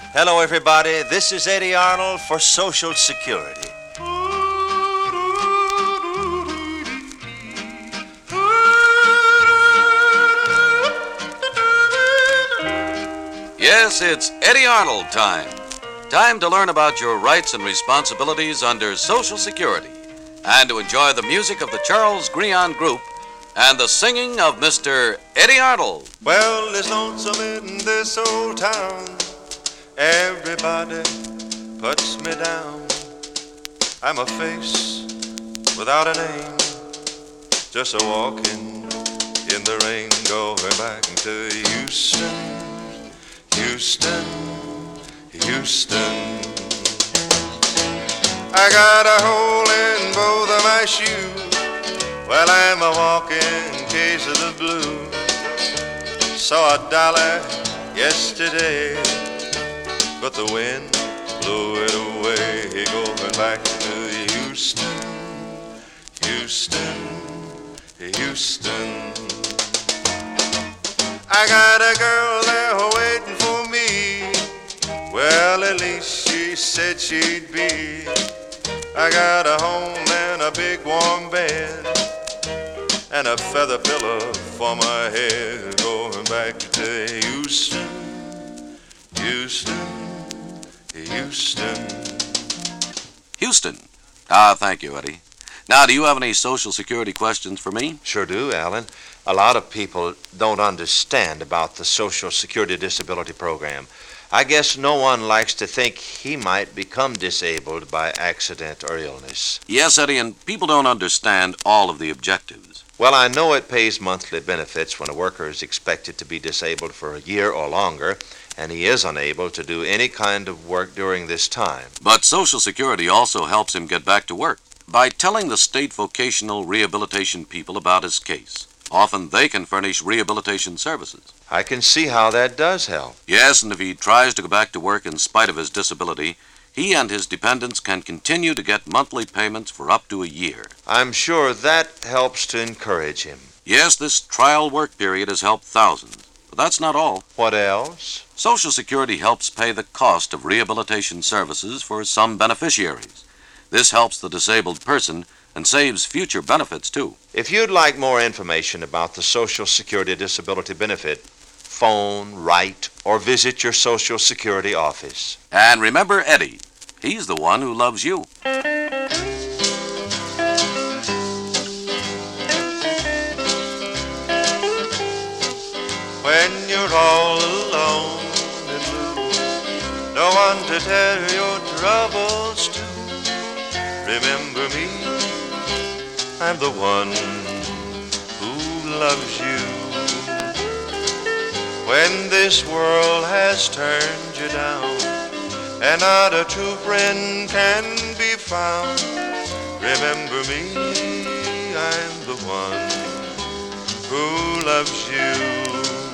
Hello, everybody. This is Eddie Arnold for Social Security. Yes, it's Eddie Arnold time. Time to learn about your rights and responsibilities under Social Security and to enjoy the music of the Charles Grion Group and the singing of Mr. Eddie Arnold. Well, it's lonesome in this old town. Everybody puts me down. I'm a face without a name, just a walking in the rain, going back to Houston. Houston, Houston. I got a hole in both of my shoes. Well, I'm a walking case of the blues. Saw $1 yesterday, but the wind blew it away. Going back to Houston, Houston, Houston. I got a girl there waiting for me. Well, at least she said she'd be. I got a home and a big warm bed and a feather pillow for my head. Going back to Houston, Houston, Houston. Houston. Thank you, Eddie. Now, do you have any Social Security questions for me? Sure do, Alan. A lot of people don't understand about the Social Security Disability Program. I guess no one likes to think he might become disabled by accident or illness. Yes, Eddie, and people don't understand all of the objectives. Well, I know it pays monthly benefits when a worker is expected to be disabled for a year or longer, and he is unable to do any kind of work during this time. But Social Security also helps him get back to work by telling the state vocational rehabilitation people about his case. Often they can furnish rehabilitation services. I can see how that does help. Yes, and if he tries to go back to work in spite of his disability, he and his dependents can continue to get monthly payments for up to a year. I'm sure that helps to encourage him. Yes, this trial work period has helped thousands. But that's not all. What else? Social Security helps pay the cost of rehabilitation services for some beneficiaries. This helps the disabled person and saves future benefits, too. If you'd like more information about the Social Security Disability Benefit, phone, write, or visit your Social Security office. And remember Eddie. He's the one who loves you. When you're all alone and blue, no one to tell your troubles to, remember me, I'm the one who loves you. When this world has turned you down and not a true friend can be found, remember me, I'm the one who loves you.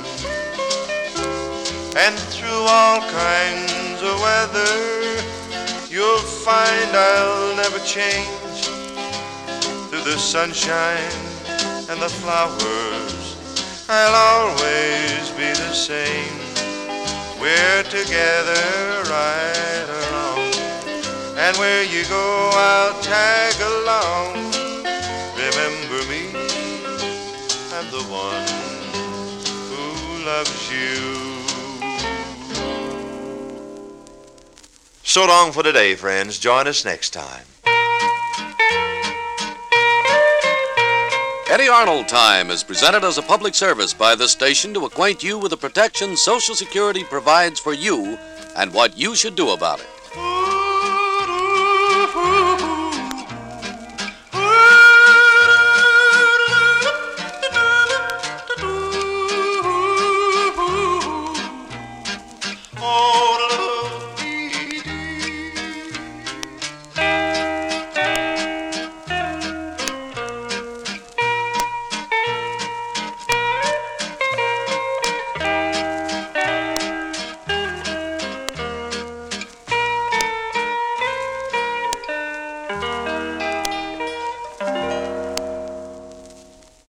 And through all kinds of weather, you'll find I'll never change. Through the sunshine and the flowers, I'll always be the same. We're together right along, and where you go I'll tag along. Remember me, I'm the one who loves you. So long for today, friends. Join us next time. Eddie Arnold Time is presented as a public service by this station to acquaint you with the protection Social Security provides for you and what you should do about it.